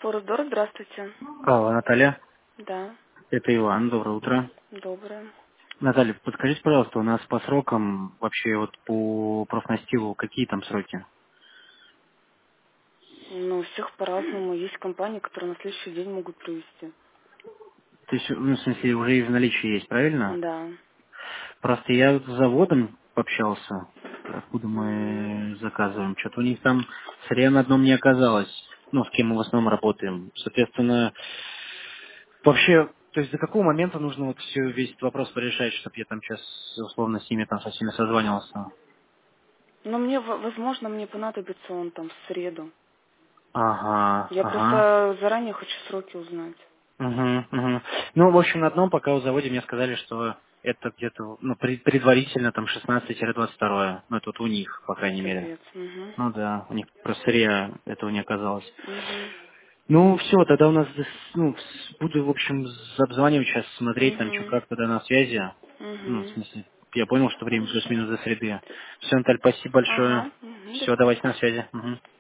Фордор, здравствуйте. Алло, Наталья, Да, это Иван, доброе утро. доброе. Наталья, подскажите, пожалуйста, у нас по срокам, вообще вот по профнастилу, какие там сроки? Ну, у всех по-разному. Есть компании, которые на следующий день могут привезти. То есть, ну, в смысле, уже и в наличии есть, правильно? Да. Просто я вот с заводом пообщался, откуда Мгм. мы заказываем. Что-то у них там сырья на одном не оказалось, ну, с кем мы в основном работаем. Соответственно, вообще, то есть до какого момента нужно вот все, весь этот вопрос порешать, чтобы я там сейчас условно с ними там со всеми созванивался? Но мне, возможно, мне понадобится он там в среду. Ага, Я ага. просто заранее хочу сроки узнать. Угу, угу. Ну, в общем, на одном пока у заводе мне сказали, что это где-то, ну, предварительно там 16-22. Ну, это вот у них, по крайней мере. Капец. Угу. Ну да, у них просто сырья этого не оказалось. Угу. Ну, все, тогда у нас, ну, буду, в общем, обзванивать сейчас, смотреть там, что Угу. как тогда на связи. Ну, в Угу. смысле, я понял, что время Хорошо. плюс-минус до среды. Все, Наталья, спасибо большое. Ага. Угу. До Все, давайте на свидания. связи. Мгм.